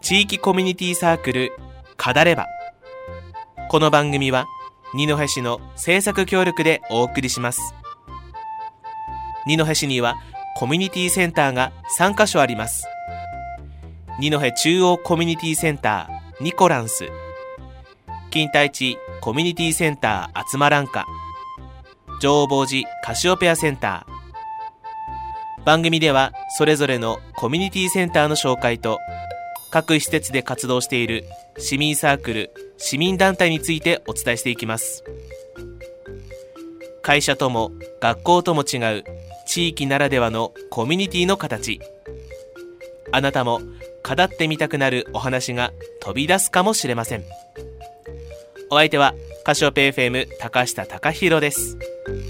地域コミュニティサークルカダレバ。この番組は二戸市の制作協力でお送りします。二戸市にはコミュニティセンターが3カ所あります。二戸中央コミュニティセンターニコランス、錦帯地コミュニティセンターあつまらんか、上坊寺カシオペアセンター。番組ではそれぞれのコミュニティセンターの紹介と各施設で活動している市民サークル、市民団体についてお伝えしていきます。会社とも学校とも違う地域ならではのコミュニティの形。あなたも語ってみたくなるお話が飛び出すかもしれません。お相手はカシオペ FM 高下貴弘です。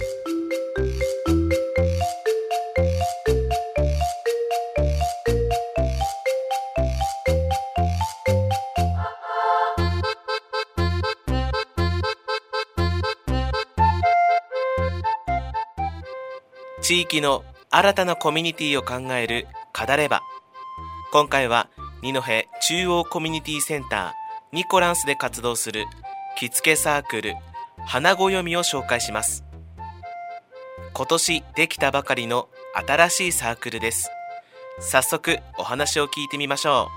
地域の新たなコミュニティを考えるカダレバ。今回は二戸中央コミュニティセンターニコランスで活動する着付けサークル花ごよみを紹介します。今年できたばかりの新しいサークルです。早速お話を聞いてみましょ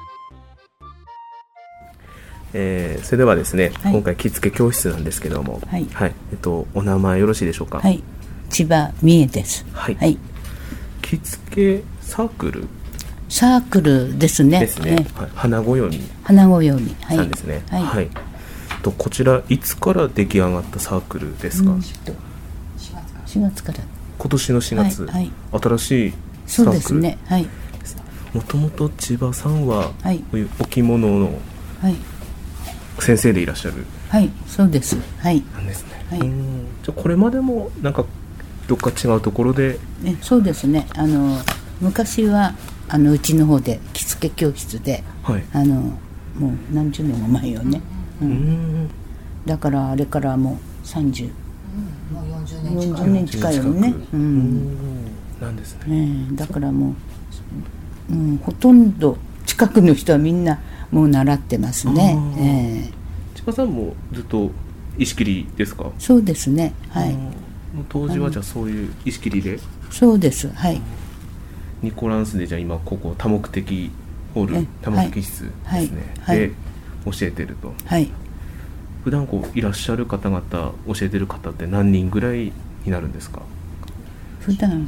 う。それではですね、 はい、 今回着付け教室なんですけども、 はいはい、お名前よろしいでしょうか。 はい、千葉美恵です。 はい、 はい、 着付けサークルですね。 ですね。はい、花ごよみなんですね。 はい。 はい。こちらいつから出来上がったサークルですか。 4月から。 今年の4月。 はい。 新しいサークル。 そうですね。はい。 もともと千葉さんは、 はい、 こういうお着物の先生でいらっしゃる。 はい、そうです。はい。 なんですね。 はい。 じゃこれまでもなんかどっか違うところで。 そうですね。昔はうちの方で着付け教室で、 はい、 もう何十年も前よね。だからあれからもう30、 もう 40年近いよね。 なんですね。 だからもう、ほとんど近くの人はみんなもう習ってますね。 千葉さんもずっと石切りですか。 そうですね。はい。 当時はじゃあそういう石切りで。 そうです。はい。 ニコランスでじゃあ今ここ多目的ホール、多目的室ですね、 はい、 で教えてると。はい。普段いらっしゃる方々教えてる方って何人ぐらいになるんですか。 普段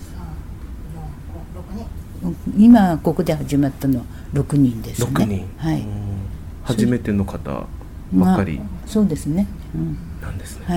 今ここで始まったのは6人ですね。 6人。 はい。 初めての方ばかり、 そうですね。 なんですね。 はい。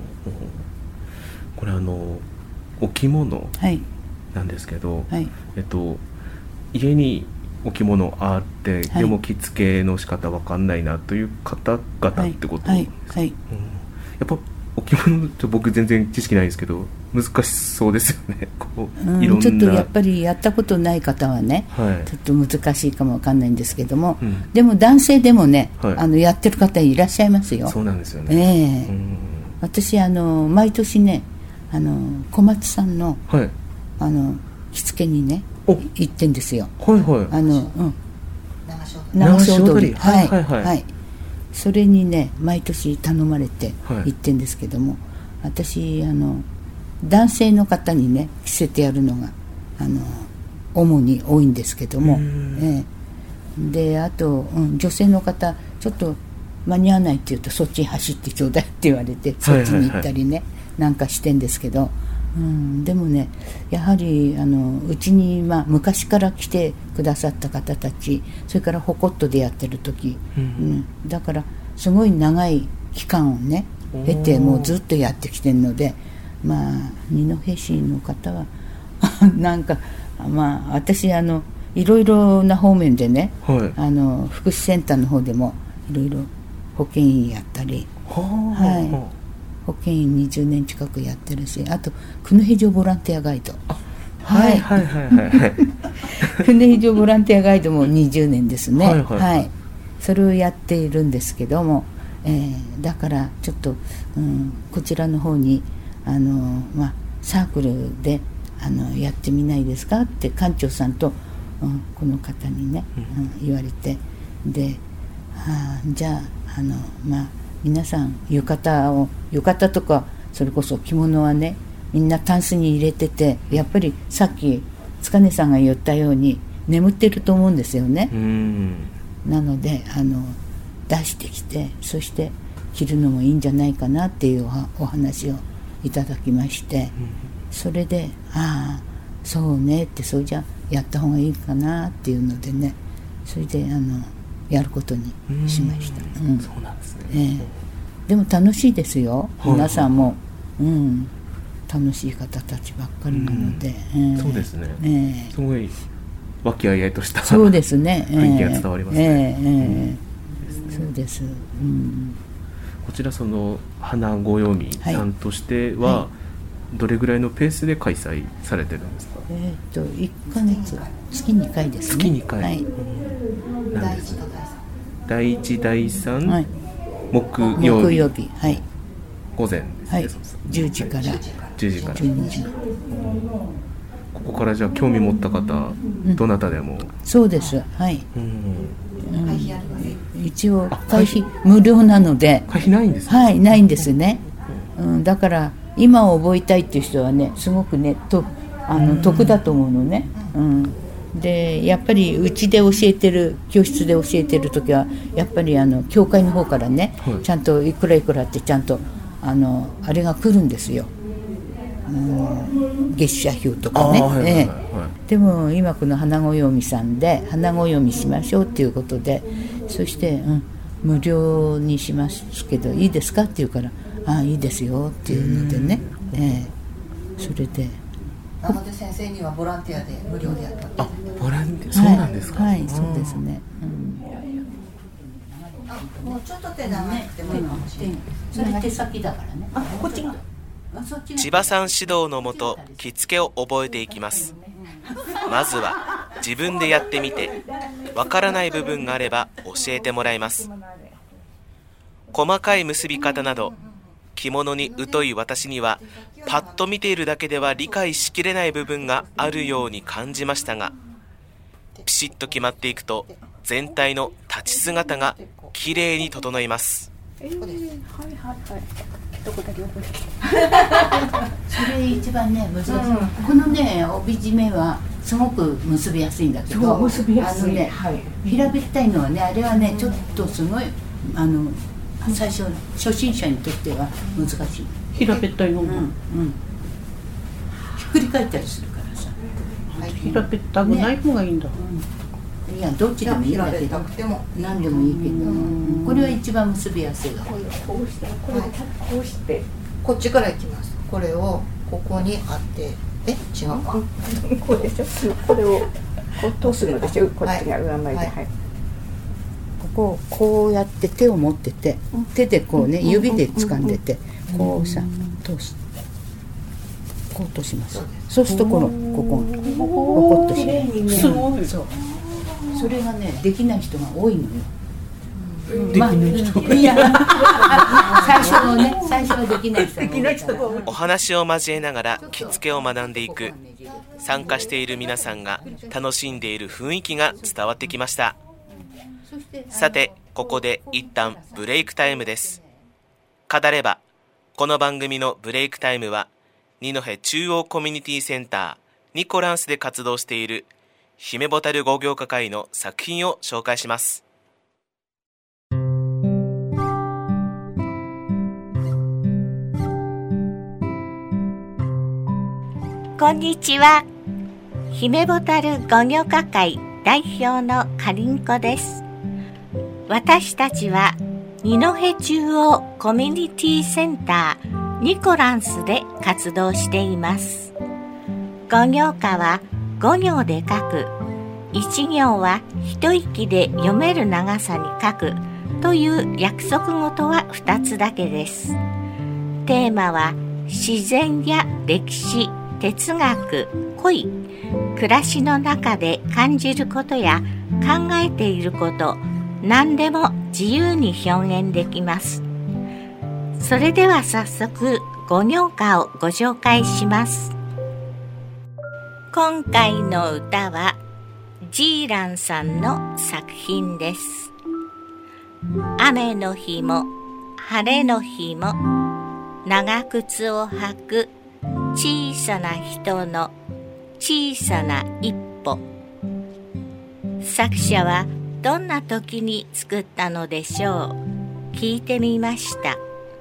これお着物、 はいなんですけど、 はい、 家にお着物あって、 はい、 でも着付けの仕方わかんないなという方々ってことですか。 はい、 やっぱお着物って僕全然知識ないですけど難しそうですよね。いろんなちょっとやっぱりやったことない方はね、はい、ちょっと難しいかもわかんないんですけども、でも男性でもね、はい、やってる方いらっしゃいますよ。 そうなんですよね。 私毎年ね小松さんの、はい、着付けにね行ってんですよ。 はいはい。 流し踊り。はいはいはい、はい。それにね毎年頼まれて行ってんですけども、はい、私男性の方にね着せてやるのが主に多いんですけども、であと、女性の方ちょっと間に合わないって言うとそっちに走ってちょうだいって言われてそっちに行ったりね、はいはいはい、なんかしてんですけど、でもねやはりうちに、昔から来てくださった方たち、それからホコットでやってる時、だからすごい長い期間をね経てもうずっとやってきてるので、二戸市の方はなんか私いろいろな方面でね、はい、福祉センターの方でもいろいろ保健員やったり、はい、保健員20年近くやってるし、あと久野平城ボランティアガイド、 はいはいはいはい久野平城ボランティアガイドも20年ですね。 はいはいはい、 はい、それをやっているんですけども、だからちょっと、こちらの方にサークルでやってみないですかって館長さんと、この方にね、言われて、 で、じゃあ皆さん浴衣とかそれこそ着物はねみんなタンスに入れてて、やっぱりさっき塚根さんが言ったように眠ってると思うんですよね。なので出してきて、そして着るのもいいんじゃないかなっていうお話をいただきまして、それでそうねって、それじゃやった方がいいかなっていうのでね、それでやることにしました。 そうなんですね。 でも楽しいですよ、皆さんも、楽しい方たちばっかりなので、 そうですね、すごい和気あいあいとしたそうですね、 雰囲気が伝わりますね。 そうです、 こちらその花ごよみさんとしては、どれぐらいのペースで開催されてるんですか ？1ヶ月月2回ですね。 月2回、なんですね。第1第3、木曜日、午前ですね、 10時から 12時。ここからじゃあ興味持った方、どなたでも。 そうです、一応会費無料なので。 会費ないんですか？ ないんですね。だから今覚えたいっていう人はね、すごくね得だと思うのね。でやっぱりうちで教えてる、教室で教えてる時はやっぱり教会の方からね、ちゃんといくらいくらってちゃんとあれが来るんですよ。月謝費とかね。でも今この花ごよみさんで花ごよみしましょうっていうことで、そして、無料にしますけどいいですかって言うから、いいですよっていうのでね、それでなので先生にはボランティアで無料でやったって。 ボランティア、そうなんですか？ そうですね。 もうちょっと手長くてもいいかもしれない。 それ手先だからね。 こっちが千葉さん指導のもと着付けを覚えていきます。まずは自分でやってみて、わからない部分があれば教えてもらいます。細かい結び方など着物に疎い私にはパッと見ているだけでは理解しきれない部分があるように感じましたが、ピシッと決まっていくと全体の立ち姿がきれいに整います。 それ一番ね難しい、このね帯締めはすごく結びやすいんだけど、 結びやすい、 平べったいのはね、あれはねちょっとすごい最初初心者にとっては難しい。 平べったいの、 ひっくり返ったりするからさ、 平べったくない方がいいんだ。 いやどっちでもいいんだけど、何でもいいけど、これは一番結びやすい。 こうしてこっちからいきます。これをここに当て、違うか、こうでしょ。これをこう通すのでしょ。こっちが上前で、 ここをやって手を持ってて、手でこうね指で掴んでて、こうさ通す、こう通します。そうするとここポコッとしてすごい。 それがねできない人が多いのよ。 できない人が、 いや最初はできない人が多いから。 お話を交えながら着付けを学んでいく、参加している皆さんが楽しんでいる雰囲気が伝わってきました。さてここで一旦ブレイクタイムです。語れば、この番組のブレイクタイムは二戸中央コミュニティセンターニコランスで活動している姫ボタル語業家会の作品を紹介します。 こんにちは。姫ボタル語業家会代表のかりんこです。私たちは二戸中央コミュニティセンターニコランスで活動しています。語業家は5行で書く、1行は一息で読める長さに書くという約束事は2つだけです。テーマは自然や歴史、哲学、恋、暮らしの中で感じることや考えていること、何でも自由に表現できます。それでは早速語行歌をご紹介します。今回の歌はジーランさんの作品です。 雨の日も晴れの日も長靴を履く小さな人の小さな一歩。作者はどんな時に作ったのでしょう。聞いてみました。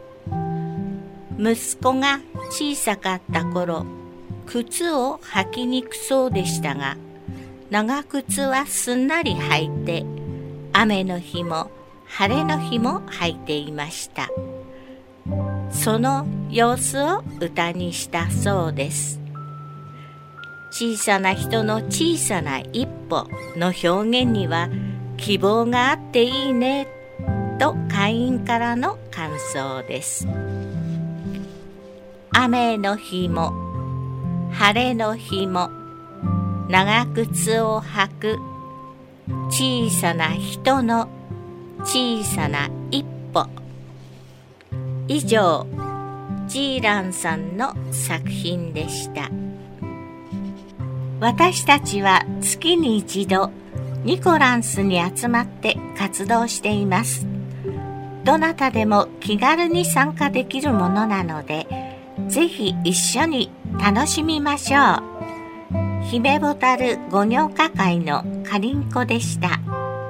息子が小さかった頃、靴を履きにくそうでしたが、長靴はすんなり履いて、雨の日も晴れの日も履いていました。その様子を歌にしたそうです。小さな人の小さな一歩の表現には希望があっていいねと会員からの感想です。雨の日も晴れの日も長靴を履く小さな人の小さな一歩。以上、ジーランさんの作品でした。私たちは月に一度ニコランスに集まって活動しています。どなたでも気軽に参加できるものなので、ぜひ一緒に楽しみましょう。姫ボタル五行歌会のかりんこでした。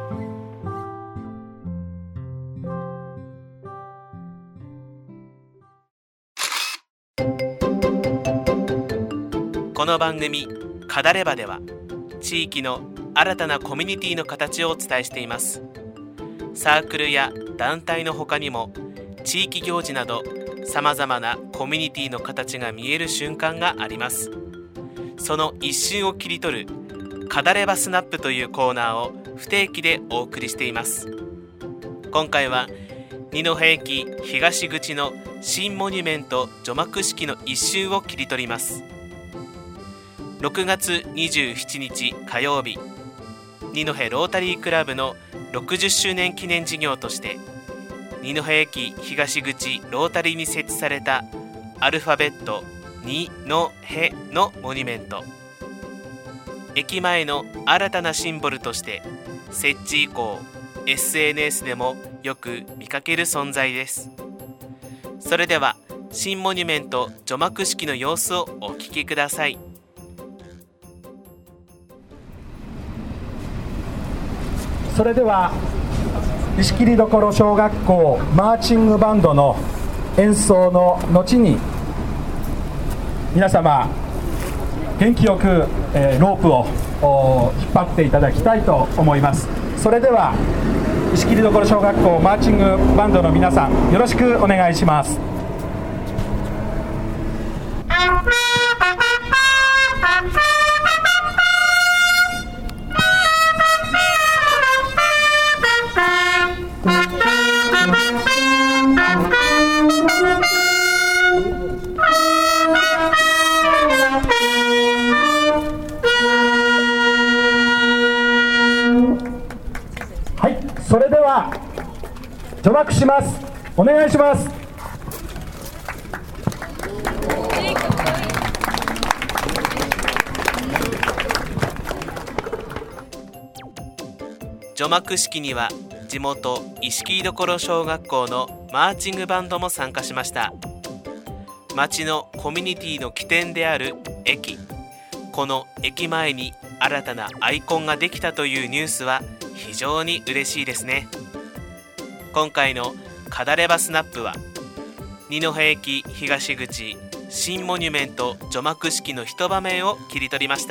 この番組カダレバでは地域の新たなコミュニティの形をお伝えしています。サークルや団体の他にも地域行事などさまざまなコミュニティの形が見える瞬間があります。その一瞬を切り取るカダレバスナップというコーナーを不定期でお送りしています。今回は二戸駅東口の新モニュメント除幕式の一瞬を切り取ります。6月27日火曜日、二戸ロータリークラブの60周年記念事業として二戸駅東口ロータリーに設置されたアルファベット二のへのモニュメント、駅前の新たなシンボルとして設置以降 SNS でもよく見かける存在です。それでは新モニュメント除幕式の様子をお聞きください。 それでは石切所小学校マーチングバンドの演奏の後に皆様元気よく、ロープを引っ張っていただきたいと思います。それでは石切所小学校マーチングバンドの皆さん、よろしくお願いします。それでは除幕します。お願いします。 除幕式には地元石切所小学校のマーチングバンドも参加しました。町のコミュニティの起点である駅、この駅前に新たなアイコンができたというニュースは非常に嬉しいですね。今回のカダレバスナップは二戸駅東口新モニュメント除幕式の一場面を切り取りました。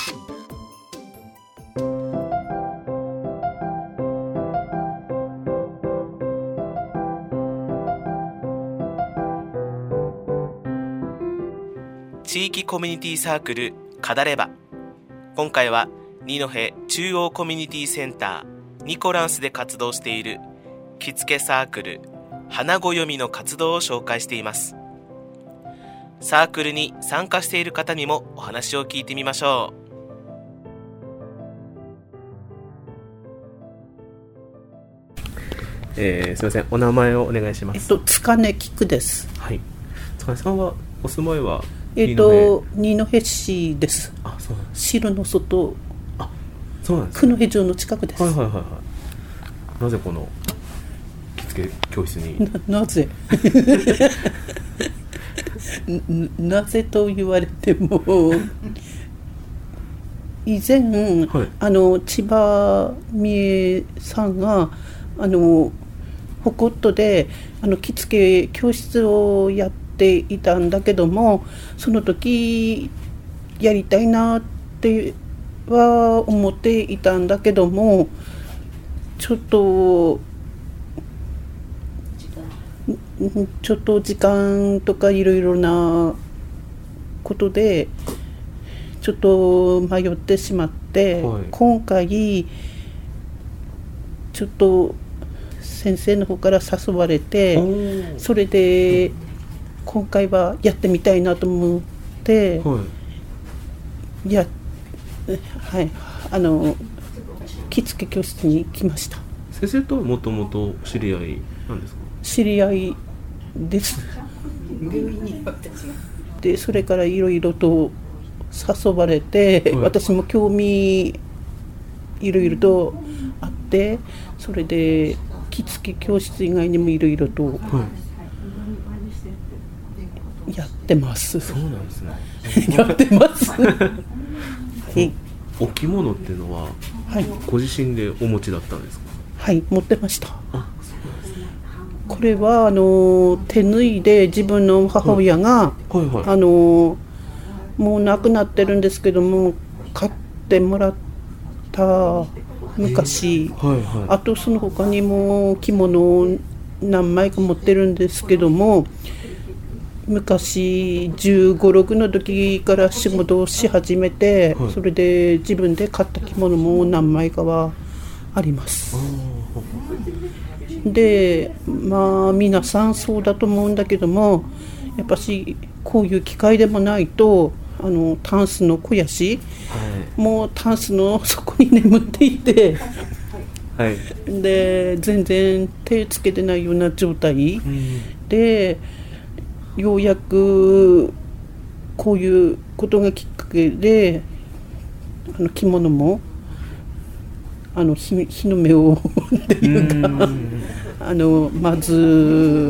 地域コミュニティサークルカダレバ、今回は二戸中央コミュニティセンターニコランスで活動している着付けサークル花ごよみの活動を紹介しています。サークルに参加している方にもお話を聞いてみましょう。すみません、お名前をお願いします。 塚根菊です。 はい。塚根さんはお住まいは二戸市です。 あ、そうなんです。 城の外、 あ、そうなんです。 九戸城の近くです。 はいはいはいはい。なぜこの付け教室に。 なぜなぜと言われても以前、はい、千葉美恵さんがホコットで着付け教室をやっていたんだけども、その時やりたいなっては思っていたんだけども、ちょっと時間とかいろいろなことでちょっと迷ってしまって、はい、今回ちょっと先生の方から誘われて、それで今回はやってみたいなと思って、はい、着付け教室に来ました。 先生とはもともと知り合いなんですか？ 知り合いです。でそれからいろいろと誘われて、はい、私も興味いろいろとあって、それで着付け教室以外にもいろいろとやってます。 そうなんですね。 やってます。 お着物っていうのは、はい、ご自身でお持ちだったんですか？ はい、持ってました。これは手縫いで自分の母親が、はいはいはい、もう亡くなってるんですけども買ってもらった昔、はいはい、あとその他にも着物を何枚か持ってるんですけども、昔15、16の時から仕事をし始めて、はい、それで自分で買った着物も何枚かはあります。でまあ皆さんそうだと思うんだけども、やっぱしこういう機会でもないとタンスの肥やし、はい、もうタンスの底に眠っていて、はい、で全然手つけてないような状態、でようやくこういうことがきっかけで着物も日の目をっていうかまず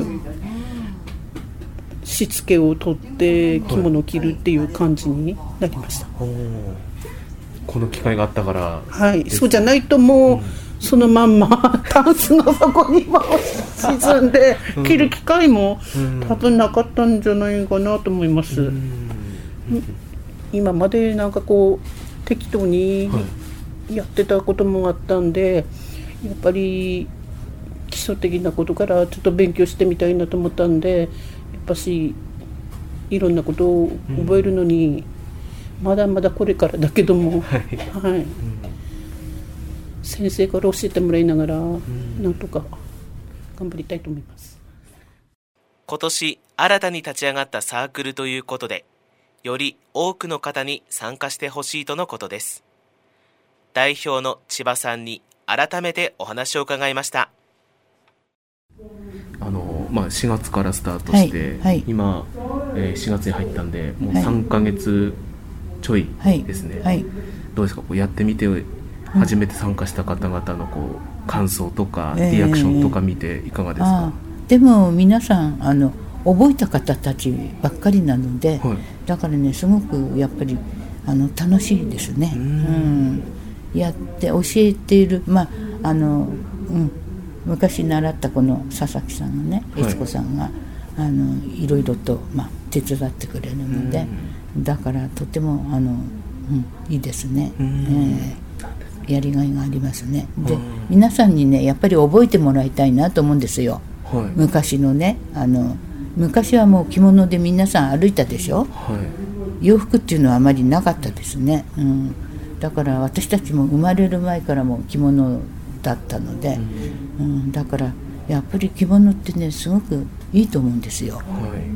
しつけを取って着物を着るっていう感じになりました。 この機会があったから、 はい、そうじゃないともう、そのまんまタンスの底に沈んで着る機会も多分なかったんじゃないかなと思います。今までなんかこう適当にやってたこともあったんで、やっぱり基礎的なことからちょっと勉強してみたいなと思ったんで、やっぱしいろんなことを覚えるのにまだまだこれからだけども、はい、先生から教えてもらいながらなんとか頑張りたいと思います。 今年新たに立ち上がったサークルということで、より多くの方に参加してほしいとのことです。代表の千葉さんに改めてお話を伺いました。 4月からスタートして、はいはい、今、4月に入ったんでもう3ヶ月ちょいですね、はいはい、どうですか、こうやってみて初めて参加した方々のこう感想とかリアクションとか見ていかがですか？ でも皆さん覚えた方たちばっかりなので、はい、だからねすごくやっぱり楽しいですね。やって教えている、昔習ったこの佐々木さんがね、悦子さんがいろいろと、手伝ってくれるので、だからとてもいいですね。やりがいがありますね。で皆さんにねやっぱり覚えてもらいたいなと思うんですよ。はい、昔のね昔はもう着物で皆さん歩いたでしょ。はい、洋服っていうのはあまりなかったですね。だから私たちも生まれる前からも着物だったので、だからやっぱり着物ってねすごくいいと思うんですよ。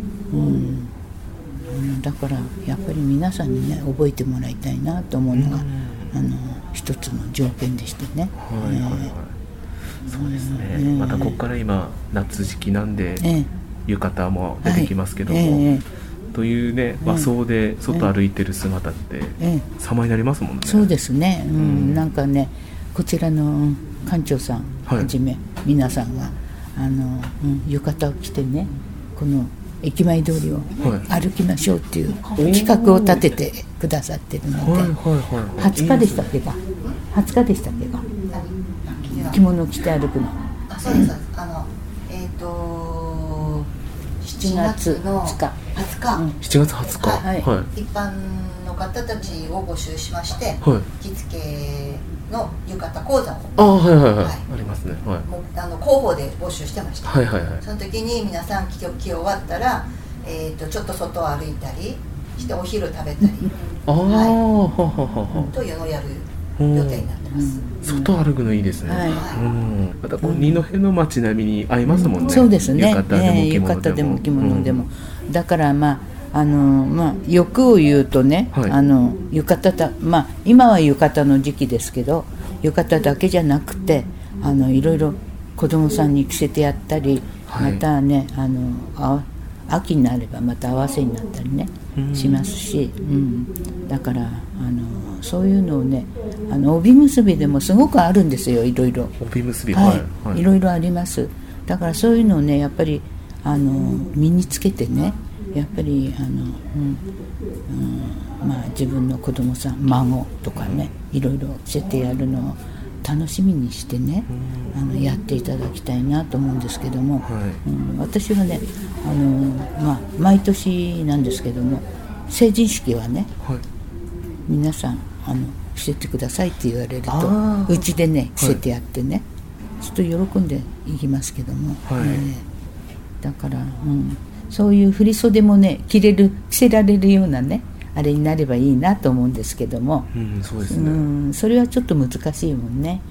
だからやっぱり皆さんにね覚えてもらいたいなと思うのが一つの条件でしてね。 そうですね。またここから今夏時期なんで、浴衣も出てきますけども、というね和装で外歩いてる姿って様になりますもんね。 そうですね。なんかねこちらの館長さんはじめ、皆さんが浴衣を着てね、この駅前通りを歩きましょうっていう企画を立ててくださってるので、20日でしたっけが20日でしたっけが着物を着て歩くの。 そうです。7月の20日 7月20日、 はい、一般の方たちを募集しまして、着付けの浴衣講座をありますね、 もう広報で募集してました。その時に皆さん着終わったら、ちょっと外を歩いたりしてお昼食べたりというのをやる予定になってます。 外歩くのいいですね。またこう二戸の街並みに合いますもんね。 そうですね。 浴衣でも着物でも。だから欲を言うとね、浴衣今は浴衣の時期ですけど、浴衣だけじゃなくていろいろ子供さんに着せてやったり、またね秋になればまた合わせになったりねしますし、だからそういうのをね帯結びでもすごくあるんですよ。いろいろ帯結び、 いろいろあります。だからそういうのをねやっぱり身につけてね、やっぱり自分の子供さん孫とかねいろいろ着せてやるのを楽しみにしてねやっていただきたいなと思うんですけども、私はね毎年なんですけども成人式はね、皆さん着せてくださいって言われるとうちでね着せてやってね、ちょっと喜んでいきますけども、だから、そういう振り袖もね着せられるようなねあれになればいいなと思うんですけども、 そうですね、 それはちょっと難しいもんね。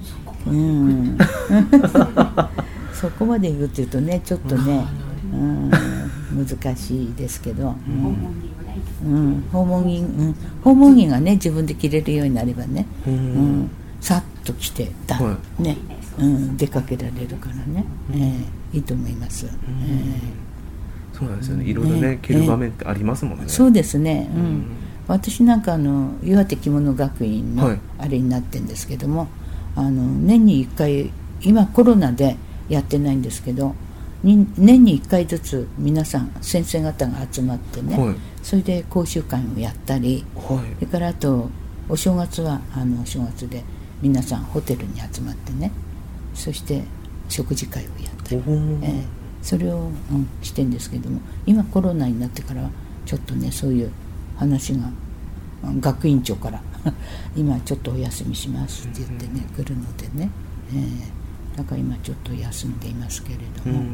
そこまで言うっていうとねちょっとね、難しいですけど、訪問着がね自分で着れるようになればね、さっと着てね、出かけられるからね、いいと思います。 そうなんですよね。いろいろね着る場面ってありますもんね。 そうですね。私なんか岩手着物学院のあれになってるんですけども、年に1回今コロナでやってないんですけど、年に1回ずつ皆さん先生方が集まってね、それで講習会をやったり、それからあとお正月はお正月で皆さんホテルに集まってね、そして食事会をやったり、それを、してんですけども、今コロナになってからはちょっとねそういう話が学院長から今ちょっとお休みしますって言ってね来るのでね、だから今ちょっと休んでいますけれども、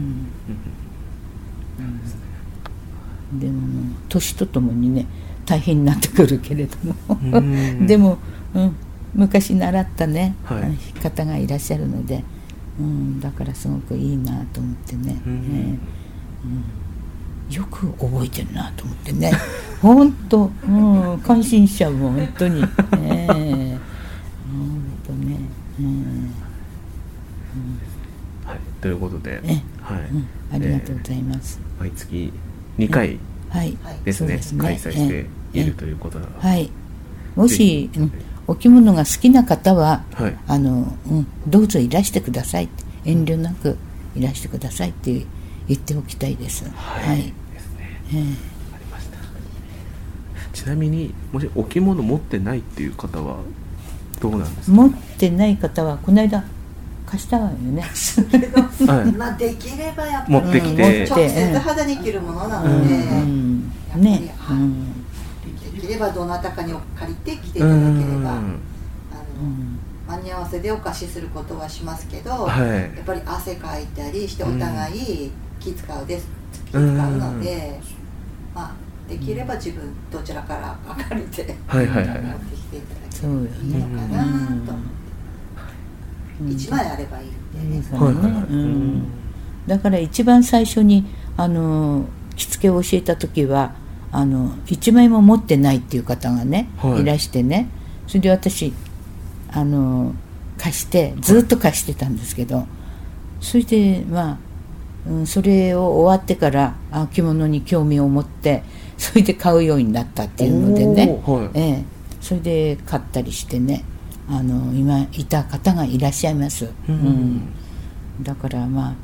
でも年とともにね大変になってくるけれどもでも、昔習ったね、方がいらっしゃるので、だからすごくいいなと思ってね、よく覚えてるなと思ってね本当、感心しちゃうもん本当に、本当ね、 ということで、 ありがとうございます。 毎月2回ですね、開催しているということなので、 もし、お着物が好きな方は、どうぞいらしてください、遠慮なくいらしてくださいって言っておきたいです。 ちなみにもしお着物持ってないっていう方はどうなんですか？ 持ってない方はこの間貸したわよねできればやっぱり持ってきて直接肌に着るものなので、やっぱりできればどなたかに借りて着ていただければ、間に合わせでお貸しすることはしますけど、やっぱり汗かいたりしてお互い気使うので、できれば自分どちらから借りて持ってきていただければいいのかなと思って、1枚あればいいんでね。 だから一番最初に着付けを教えた時は1枚も持ってないっていう方がね、いらしてね、それで私貸してずっと貸してたんですけど、それでそれを終わってから着物に興味を持ってそれで買うようになったっていうのでね、それで買ったりしてね、今いた方がいらっしゃいます。だから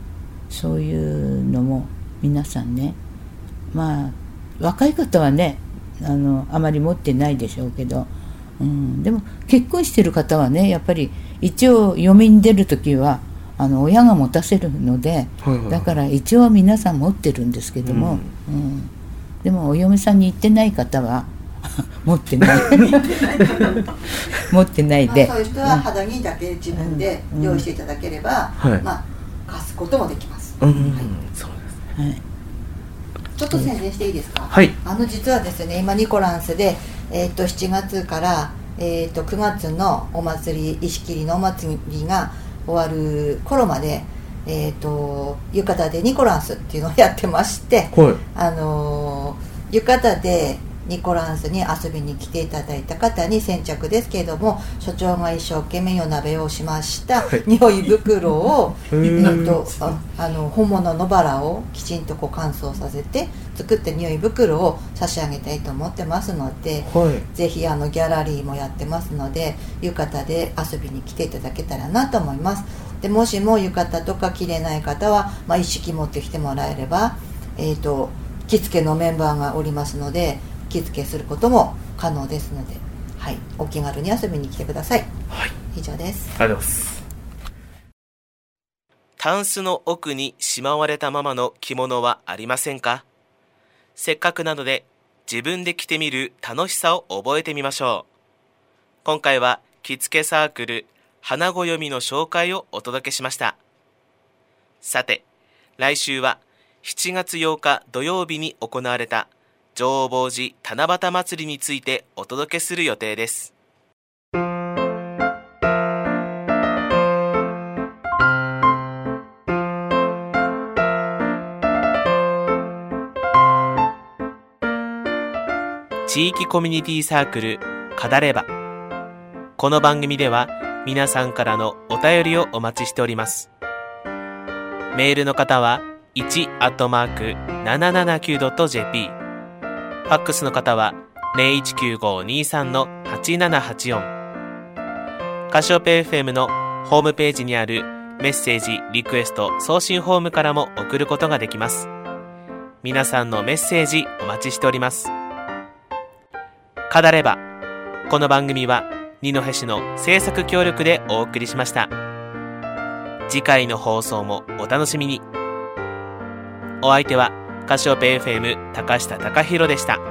そういうのも皆さんね、まあ若い方はねあまり持ってないでしょうけど、でも結婚してる方はね、やっぱり一応嫁に出るときは親が持たせるので、だから一応皆さん持ってるんですけども、でもお嫁さんに行ってない方は持ってない持ってないで、 そういう人は肌着だけ自分で用意していただければ、貸すこともできます。 そうですね。 ちょっと宣伝していいですか。 はい。 実はですね、今ニコランスで、7月から、9月のお祭り、石切りのお祭りが終わる頃まで、浴衣でニコランスっていうのをやってまして、浴衣でニコランスに遊びに来ていただいた方に先着ですけれども、所長が一生懸命夜鍋をしました、匂い袋を、本物のバラをきちんと乾燥させて作って匂い袋を差し上げたいと思ってますので、ぜひギャラリーもやってますので、浴衣で遊びに来ていただけたらなと思います。でもしも浴衣とか着れない方は、一式持ってきてもらえれば、着付けのメンバーがおりますので着付けすることも可能ですので、お気軽に遊びに来てください。以上です。 ありがとうございます。 タンスの奥にしまわれたままの着物はありませんか？せっかくなので自分で着てみる楽しさを覚えてみましょう。今回は着付けサークル花ごよみの紹介をお届けしました。さて、来週は7月8日土曜日に行われた浄法寺七夕祭りについてお届けする予定です。地域コミュニティサークル語れば。この番組では皆さんからのお便りをお待ちしております。メールの方は1@779.jp、 ファックスの方は 019523-8784、 カシオペ FM のホームページにあるメッセージリクエスト送信フォームからも送ることができます。皆さんのメッセージお待ちしております。語れば。この番組は二戸市の制作協力でお送りしました。次回の放送もお楽しみに。お相手はカシオペ FM 高下貴弘でした。